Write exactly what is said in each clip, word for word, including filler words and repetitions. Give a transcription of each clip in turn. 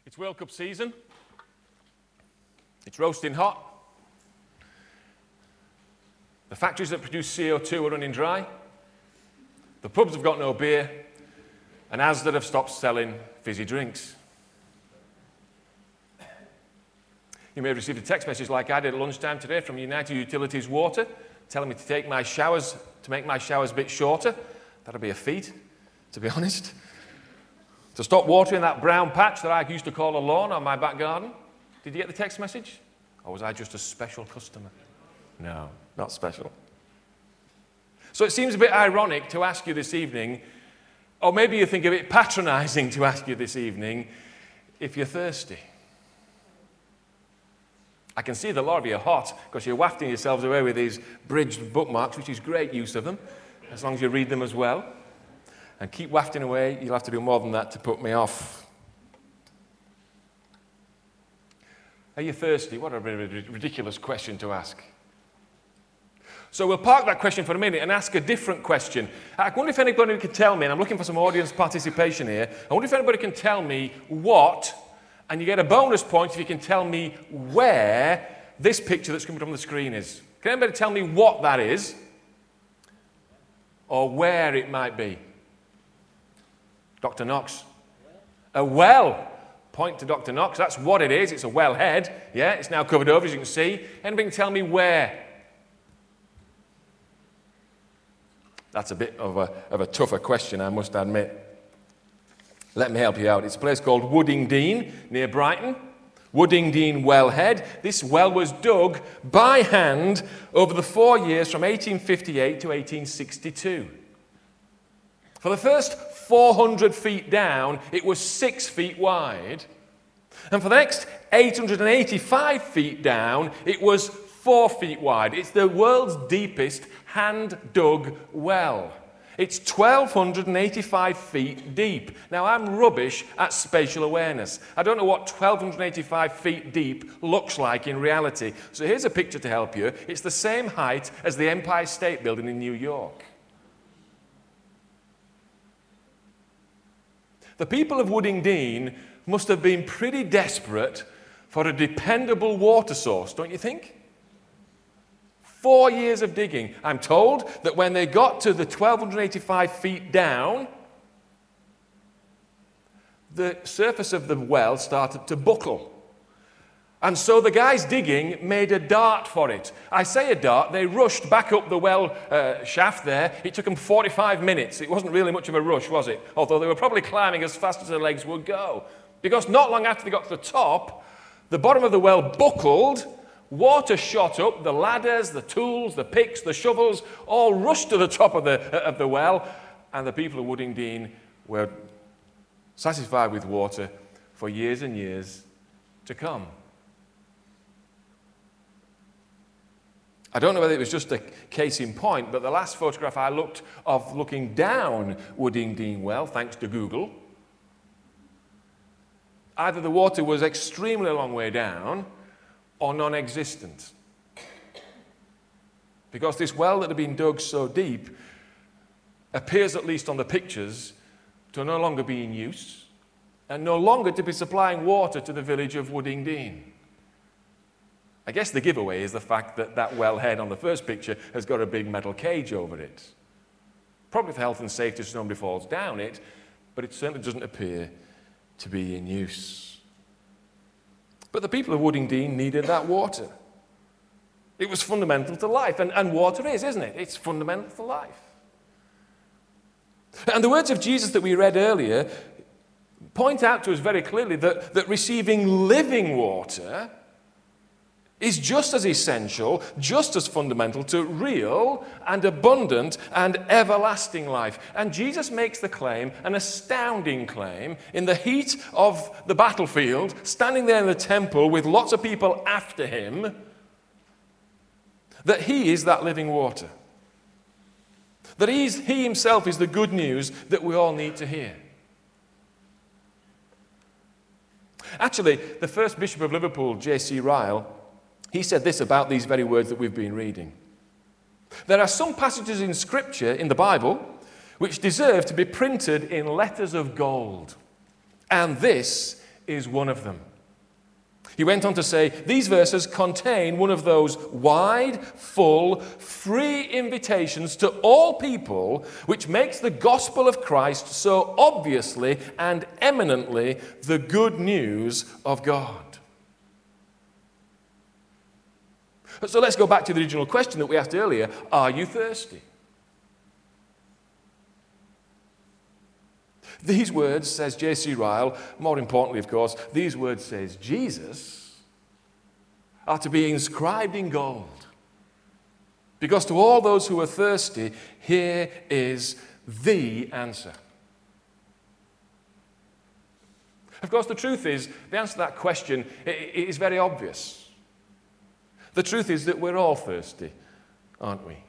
It's World Cup season. It's roasting hot. The factories that produce C O two are running dry. The pubs have got no beer. And Asda have stopped selling fizzy drinks. You may have received a text message like I did at lunchtime today from United Utilities Water telling me to take my showers, to make my showers a bit shorter. That'll be a feat, to be honest. To stop watering that brown patch that I used to call a lawn on my back garden. Did you get the text message? Or was I just a special customer? No, not special. So it seems a bit ironic to ask you this evening, or maybe you think a bit patronizing to ask you this evening, if you're thirsty. I can see the lot of you are hot because you're wafting yourselves away with these bridged bookmarks, which is great use of them, as long as you read them as well. And keep wafting away. You'll have to do more than that to put me off. Are you thirsty? What a ridiculous question to ask. So we'll park that question for a minute and ask a different question. I wonder if anybody can tell me, and I'm looking for some audience participation here, I wonder if anybody can tell me what, and you get a bonus point if you can tell me where this picture that's coming from the screen is. Can anybody tell me what that is? Or where it might be? Doctor Knox. A well. Point to Doctor Knox. That's what it is. It's a well head. Yeah, it's now covered over, as you can see. Anybody can tell me where? That's a bit of a, of a tougher question, I must admit. Let me help you out. It's a place called Woodingdean, near Brighton. Woodingdean Wellhead. This well was dug by hand over the four years from eighteen fifty-eight to eighteen sixty-two. For the first four hundred feet down, it was six feet wide. And for the next eight hundred eighty-five feet down, it was four feet wide. It's the world's deepest hand-dug well. It's one thousand two hundred eighty-five feet deep. Now, I'm rubbish at spatial awareness. I don't know what one thousand two hundred eighty-five feet deep looks like in reality. So here's a picture to help you. It's the same height as the Empire State Building in New York. The people of Woodingdean must have been pretty desperate for a dependable water source, don't you think? Four years of digging. I'm told that when they got to the one thousand two hundred eighty-five feet down, the surface of the well started to buckle. And so the guys digging made a dart for it. I say a dart, they rushed back up the well uh, shaft there. It took them forty-five minutes. It wasn't really much of a rush, was it? Although they were probably climbing as fast as their legs would go. Because not long after they got to the top, the bottom of the well buckled, water shot up, the ladders, the tools, the picks, the shovels, all rushed to the top of the, uh, of the well, and the people of Woodingdean were satisfied with water for years and years to come. I don't know whether it was just a case in point, but the last photograph I looked of looking down Woodingdean Well, thanks to Google, either the water was extremely long way down or non-existent. Because this well that had been dug so deep appears, at least on the pictures, to no longer be in use and no longer to be supplying water to the village of Woodingdean. I guess the giveaway is the fact that that wellhead on the first picture has got a big metal cage over it. Probably for health and safety so nobody falls down it, but it certainly doesn't appear to be in use. But the people of Woodingdean needed that water. It was fundamental to life, and, and water is, isn't it? It's fundamental to life. And the words of Jesus that we read earlier point out to us very clearly that, that receiving living water is just as essential, just as fundamental to real and abundant and everlasting life. And Jesus makes the claim, an astounding claim, in the heat of the battlefield, standing there in the temple with lots of people after him, that he is that living water. That he's, he himself is the good news that we all need to hear. Actually, the first Bishop of Liverpool, J C Ryle, he said this about these very words that we've been reading. There are some passages in Scripture, in the Bible, which deserve to be printed in letters of gold. And this is one of them. He went on to say, these verses contain one of those wide, full, free invitations to all people, which makes the gospel of Christ so obviously and eminently the good news of God. So let's go back to the original question that we asked earlier. Are you thirsty? These words, says J C Ryle, more importantly, of course, these words, says Jesus, are to be inscribed in gold. Because to all those who are thirsty, here is the answer. Of course, the truth is, the answer to that question is very obvious. The truth is that we're all thirsty, aren't we?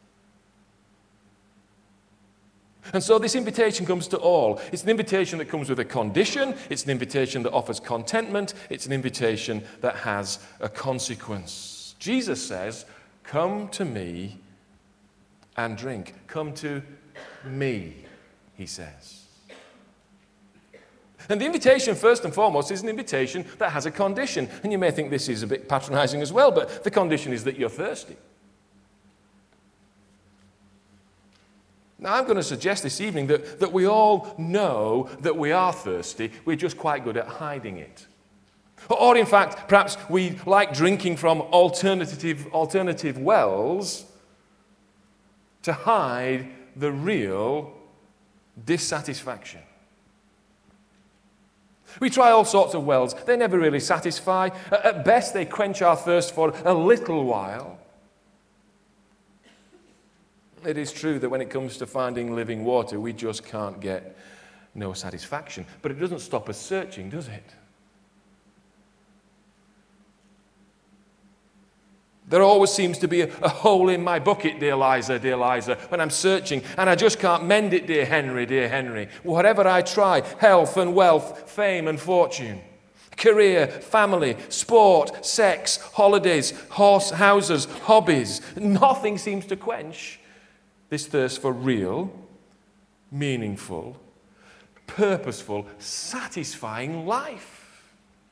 And so this invitation comes to all. It's an invitation that comes with a condition. It's an invitation that offers contentment. It's an invitation that has a consequence. Jesus says, come to me and drink. Come to me, he says. And the invitation, first and foremost, is an invitation that has a condition. And you may think this is a bit patronizing as well, but the condition is that you're thirsty. Now, I'm going to suggest this evening that, that we all know that we are thirsty. We're just quite good at hiding it. Or, in fact, perhaps we like drinking from alternative, alternative wells to hide the real dissatisfaction. We try all sorts of wells. They never really satisfy. At best, they quench our thirst for a little while. It is true that when it comes to finding living water, we just can't get no satisfaction. But it doesn't stop us searching, does it? There always seems to be a, a hole in my bucket, dear Liza, dear Liza, when I'm searching, and I just can't mend it, dear Henry, dear Henry. Whatever I try, health and wealth, fame and fortune, career, family, sport, sex, holidays, horse, houses, hobbies, nothing seems to quench this thirst for real, meaningful, purposeful, satisfying life.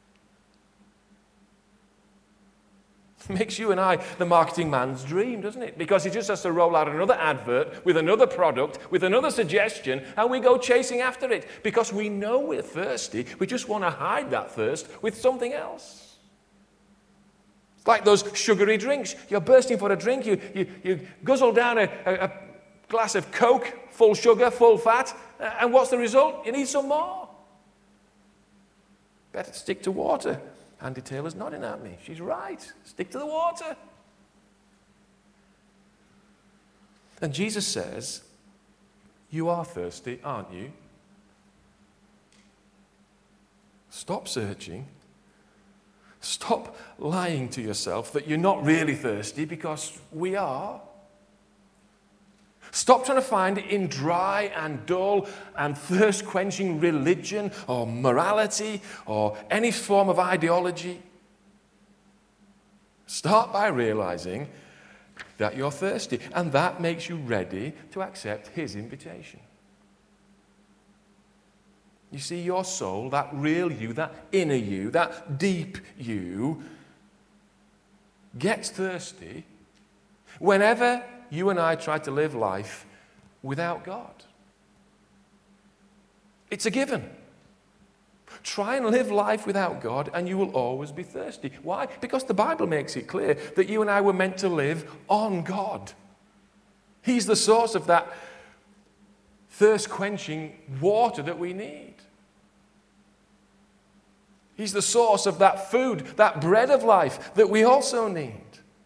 It makes you and I the marketing man's dream, doesn't it? Because he just has to roll out another advert with another product, with another suggestion, and we go chasing after it because we know we're thirsty. We just want to hide that thirst with something else. It's like those sugary drinks. You're bursting for a drink. You, you, you guzzle down a, a, a glass of Coke, full sugar, full fat, and what's the result? You need some more. Better stick to water. Andy Taylor's nodding at me. She's right. Stick to the water. And Jesus says, you are thirsty, aren't you? Stop searching. Stop lying to yourself that you're not really thirsty, because we are. Stop trying to find it in dry and dull and thirst-quenching religion or morality or any form of ideology. Start by realizing that you're thirsty, and that makes you ready to accept his invitation. You see, your soul, that real you, that inner you, that deep you, gets thirsty whenever you and I try to live life without God. It's a given. Try and live life without God and you will always be thirsty. Why? Because the Bible makes it clear that you and I were meant to live on God. He's the source of that thirst-quenching water that we need. He's the source of that food, that bread of life that we also need.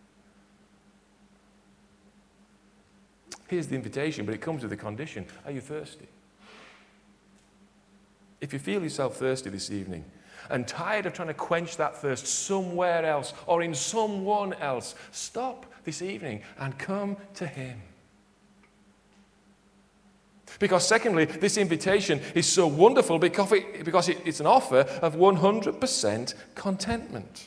Here's the invitation, but it comes with a condition. Are you thirsty? If you feel yourself thirsty this evening and tired of trying to quench that thirst somewhere else or in someone else, stop this evening and come to him. Because secondly, this invitation is so wonderful because, it, because it, it's an offer of one hundred percent contentment.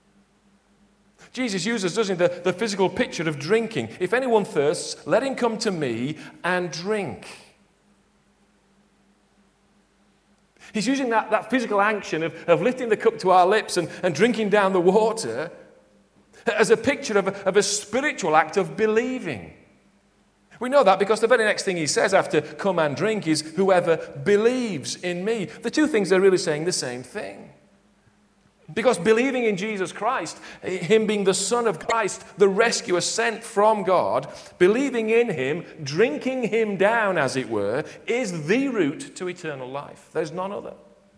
Jesus uses, doesn't he, the, the physical picture of drinking. If anyone thirsts, let him come to me and drink. He's using that, that physical action of, of lifting the cup to our lips and, and drinking down the water as a picture of a, of a spiritual act of believing. We know that because the very next thing he says after come and drink is whoever believes in me. The two things are really saying the same thing. Because believing in Jesus Christ, him being the Son of Christ, the rescuer sent from God, believing in him, drinking him down, as it were, is the route to eternal life. There's none other.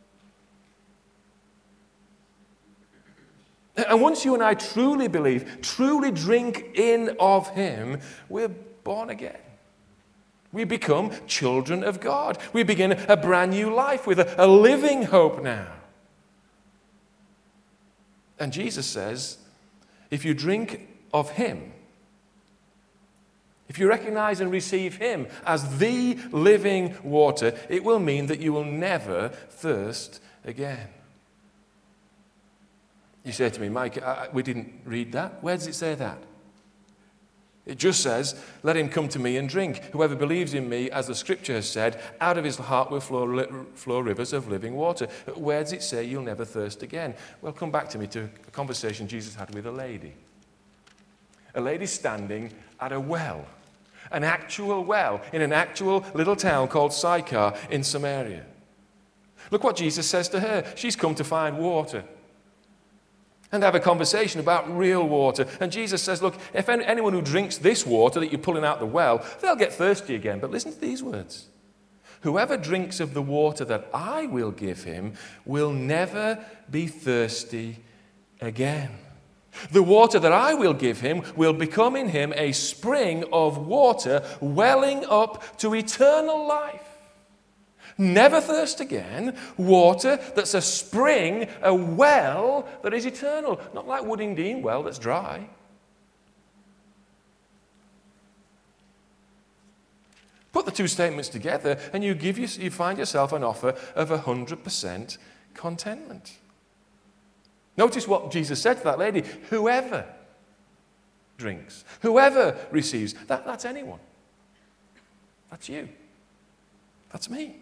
And once you and I truly believe, truly drink in of him, we're born again. We become children of God. We begin a brand new life with a, a living hope now. And Jesus says, if you drink of him, if you recognize and receive him as the living water, it will mean that you will never thirst again. You say to me, Mike, I, we didn't read that. Where does it say that? It just says, let him come to me and drink. Whoever believes in me, as the scripture has said, out of his heart will flow, flow rivers of living water. Where does it say you'll never thirst again? Well, come back to me to a conversation Jesus had with a lady. A lady standing at a well, an actual well, in an actual little town called Sychar in Samaria. Look what Jesus says to her. She's come to find water and have a conversation about real water. And Jesus says, look, if anyone who drinks this water that you're pulling out the well, they'll get thirsty again. But listen to these words. Whoever drinks of the water that I will give him will never be thirsty again. The water that I will give him will become in him a spring of water welling up to eternal life. Never thirst again. Water that's a spring, a well that is eternal. Not like Wooding Dean well that's dry. Put the two statements together and you give you, you find yourself an offer of one hundred percent contentment. Notice what Jesus said to that lady. Whoever drinks, whoever receives, that, that's anyone. That's you. That's me.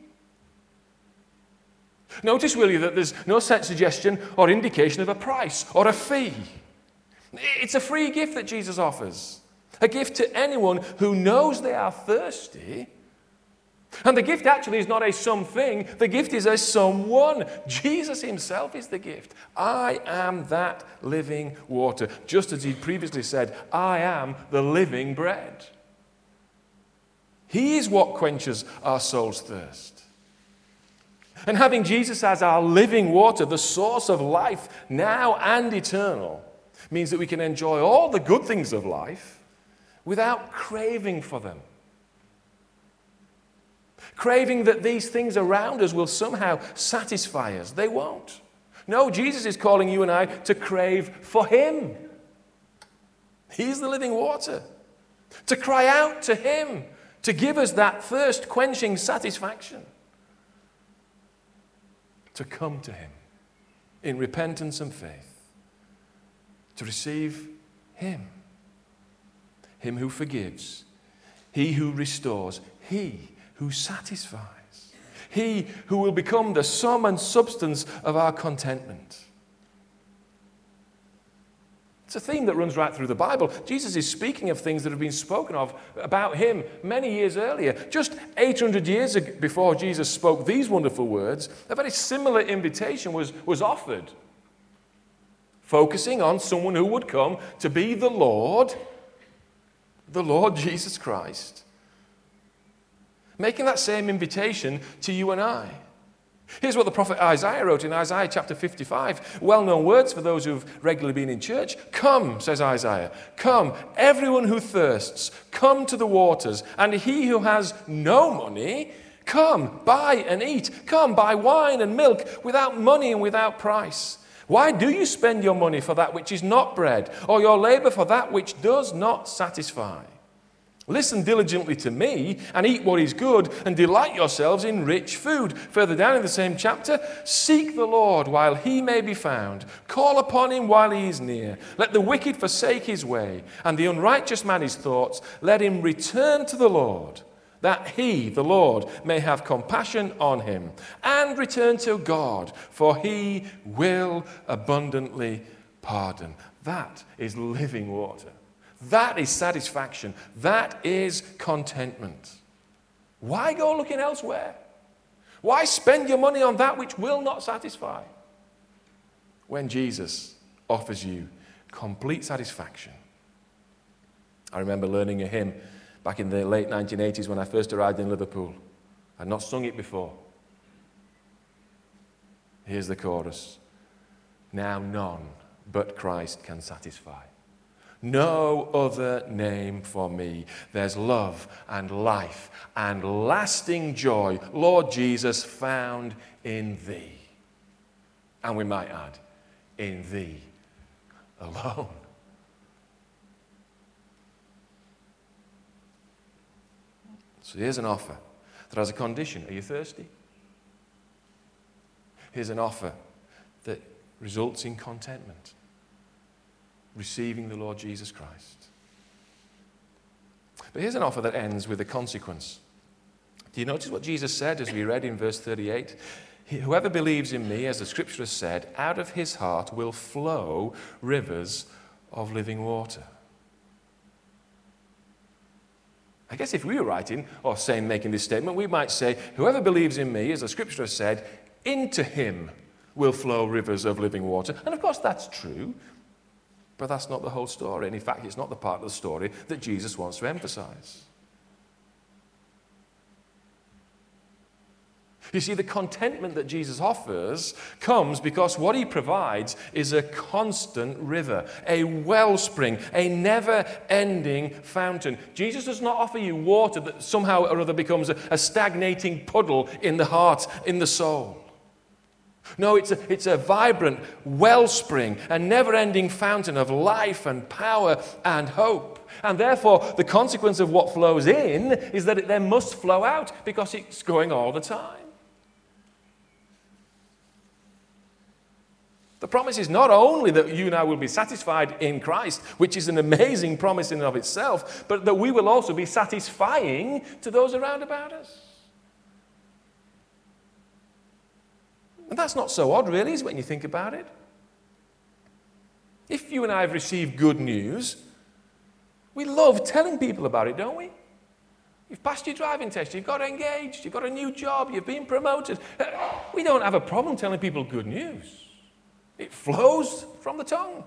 Notice, will you, that there's no set suggestion or indication of a price or a fee. It's a free gift that Jesus offers. A gift to anyone who knows they are thirsty. And the gift actually is not a something. The gift is a someone. Jesus himself is the gift. I am that living water. Just as he previously said, I am the living bread. He is what quenches our soul's thirst. And having Jesus as our living water, the source of life now and eternal, means that we can enjoy all the good things of life without craving for them. Craving that these things around us will somehow satisfy us. They won't. No, Jesus is calling you and I to crave for him. He's the living water. To cry out to him, to give us that thirst-quenching satisfaction. To come to him in repentance and faith, to receive him, him who forgives, he who restores, he who satisfies, he who will become the sum and substance of our contentment. It's a theme that runs right through the Bible. Jesus is speaking of things that have been spoken of about him many years earlier. Just eight hundred years before Jesus spoke these wonderful words, a very similar invitation was, was offered, focusing on someone who would come to be the Lord, the Lord Jesus Christ, making that same invitation to you and I. Here's what the prophet Isaiah wrote in Isaiah chapter fifty-five. Well-known words for those who've regularly been in church. Come, says Isaiah, come, everyone who thirsts, come to the waters. And he who has no money, come, buy and eat. Come, buy wine and milk without money and without price. Why do you spend your money for that which is not bread, or your labor for that which does not satisfy? Listen diligently to me and eat what is good and delight yourselves in rich food. Further down in the same chapter, seek the Lord while he may be found. Call upon him while he is near. Let the wicked forsake his way and the unrighteous man his thoughts. Let him return to the Lord, that he, the Lord, may have compassion on him and return to God, for he will abundantly pardon. That is living water. That is satisfaction. That is contentment. Why go looking elsewhere? Why spend your money on that which will not satisfy when Jesus offers you complete satisfaction? I remember learning a hymn back in the late nineteen eighties when I first arrived in Liverpool. I'd not sung it before. Here's the chorus. Now none but Christ can satisfy. No other name for me. There's love and life and lasting joy, Lord Jesus, found in thee. And we might add, in thee alone. So here's an offer that has a condition. Are you thirsty? Here's an offer that results in contentment. Receiving the Lord Jesus Christ. But here's an offer that ends with a consequence. Do you notice what Jesus said as we read in verse thirty-eight? Whoever believes in me, as the scripture has said, out of his heart will flow rivers of living water. I guess if we were writing or saying, making this statement, we might say, whoever believes in me, as the scripture has said, into him will flow rivers of living water. And of course that's true. But that's not the whole story. And in fact, it's not the part of the story that Jesus wants to emphasize. You see, the contentment that Jesus offers comes because what he provides is a constant river, a wellspring, a never-ending fountain. Jesus does not offer you water that somehow or other becomes a, a stagnating puddle in the heart, in the soul. No, it's a, it's a vibrant wellspring, a never-ending fountain of life and power and hope. And therefore, the consequence of what flows in is that it then must flow out because it's going all the time. The promise is not only that you and I will be satisfied in Christ, which is an amazing promise in and of itself, but that we will also be satisfying to those around about us. And that's not so odd, really, is it, when you think about it? If you and I have received good news, we love telling people about it, don't we? You've passed your driving test, you've got engaged, you've got a new job, you've been promoted. We don't have a problem telling people good news. It flows from the tongue.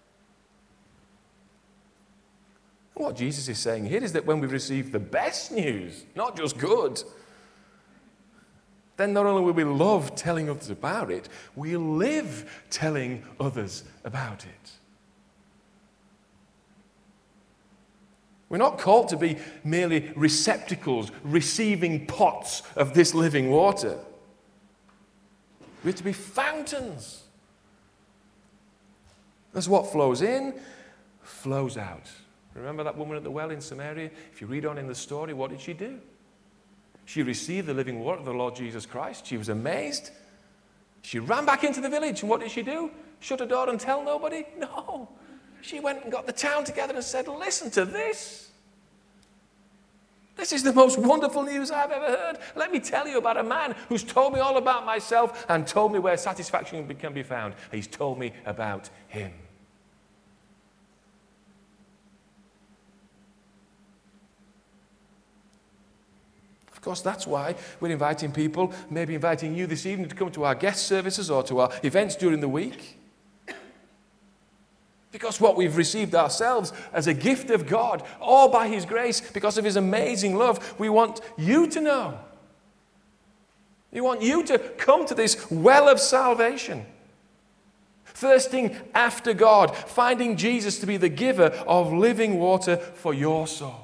And what Jesus is saying here is that when we've received the best news, not just good, then not only will we love telling others about it, we'll live telling others about it. We're not called to be merely receptacles, receiving pots of this living water. We're to be fountains. That's what flows in, flows out. Remember that woman at the well in Samaria? If you read on in the story, what did she do? She received the living water of the Lord Jesus Christ. She was amazed. She ran back into the village. And what did she do? Shut her door and tell nobody? No. She went and got the town together and said, listen to this. This is the most wonderful news I've ever heard. Let me tell you about a man who's told me all about myself and told me where satisfaction can be found. He's told me about him. Of course, that's why we're inviting people, maybe inviting you this evening to come to our guest services or to our events during the week. Because what we've received ourselves as a gift of God, all by his grace, because of his amazing love, we want you to know. We want you to come to this well of salvation. Thirsting after God, finding Jesus to be the giver of living water for your soul.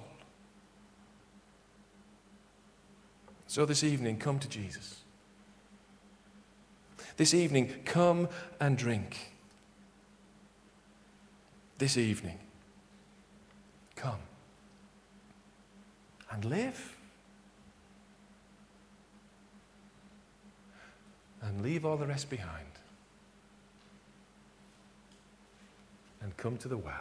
So this evening, come to Jesus. This evening, come and drink. This evening, come and live. And leave all the rest behind. And come to the well.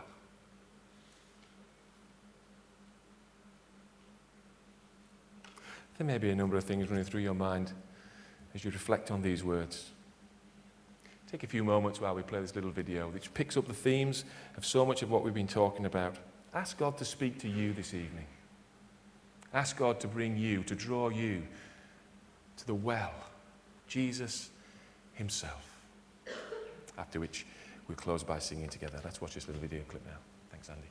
There may be a number of things running through your mind as you reflect on these words. Take a few moments while we play this little video, which picks up the themes of so much of what we've been talking about. Ask God to speak to you this evening. Ask God to bring you, to draw you to the well, Jesus himself. After which we'll close by singing together. Let's watch this little video clip now. Thanks, Andy.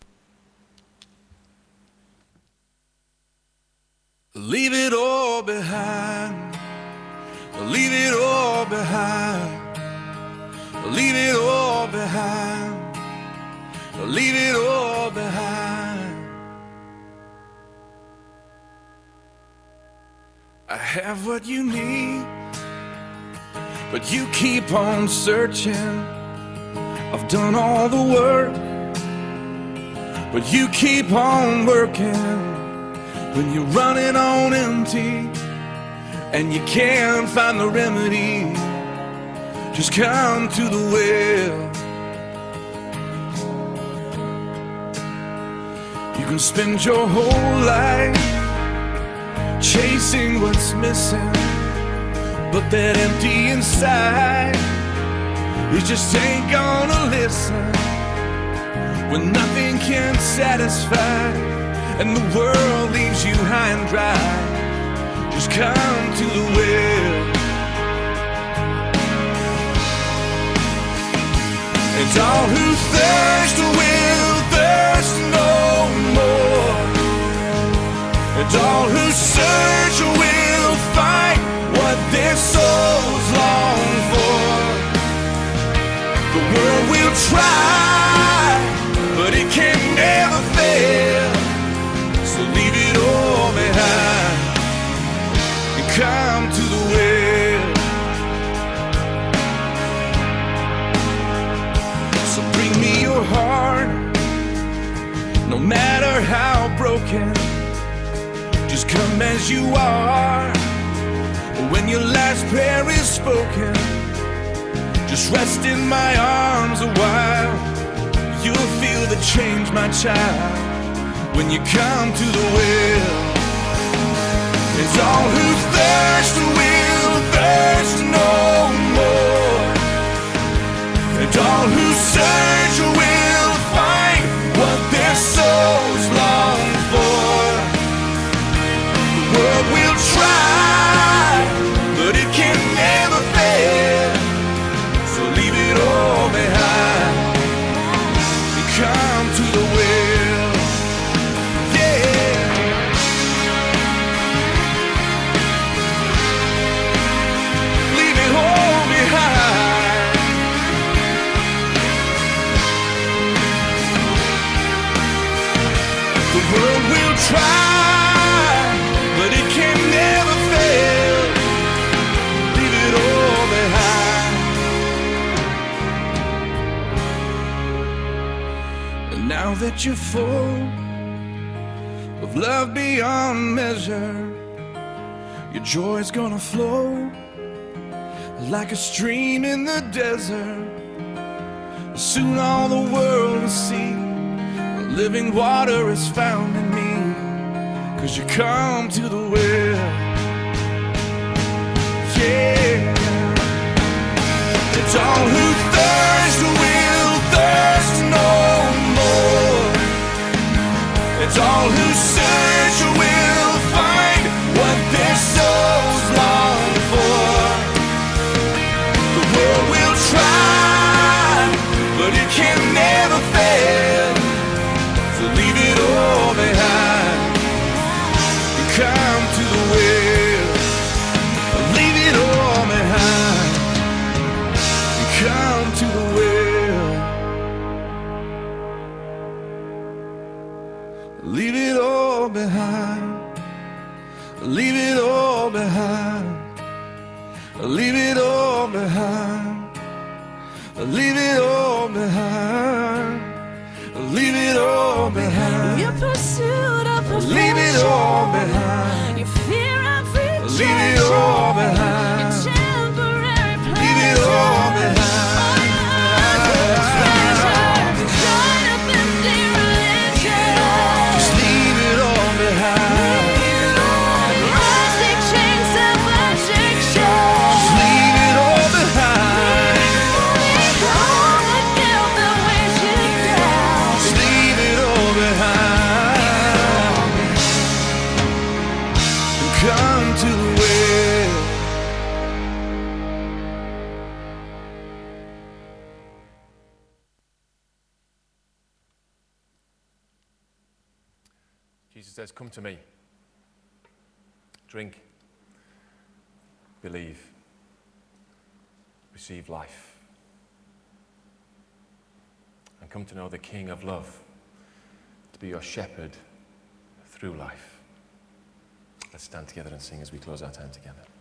Leave it all behind. Leave it all behind. Leave it all behind. Leave it all behind. I have what you need, but you keep on searching. I've done all the work, but you keep on working. When you're running on empty and you can't find the remedy, just come to the well. You can spend your whole life chasing what's missing, but that empty inside, it just ain't gonna listen. When nothing can satisfy and the world leaves you high and dry, just come to the well. And all who thirst will thirst no more, and all who search will find what their souls long for. The world will try, but it can never fail. So leave it all behind and come to the well. So bring me your heart, no matter how broken. Just come as you are. When your last prayer is spoken, just rest in my arms a while. You'll feel the change, my child, when you come to the well. It's all who thirst will thirst no more, and all who search will find what their souls long for. The world will try, but it can never fail. So leave it all behind and come to the well. The world will try, but it can never fail. Leave it all behind. And now that you're full of love beyond measure, your joy's gonna flow like a stream in the desert. Soon all the world will see living water is found in me, 'cause you come to the well. Yeah. It's all who thirst will thirst no more. It's all who search will find what their souls long for. The world will try, but it can never fail. Leave it all behind and come to the well. Leave it all behind and come to the well. Leave it all behind. Leave it all behind. Leave it all behind. Leave it all behind. Leave it all behind. Your pursuit of perfection. Leave it all behind. Your fear of rejection. Leave it all behind. Your temporary pleasure. Leave it all behind. Just leave it all behind. Jesus says, come to me. Drink. Believe. Receive life. And come to know the King of love, to be your shepherd through life. Let's stand together and sing as we close our time together.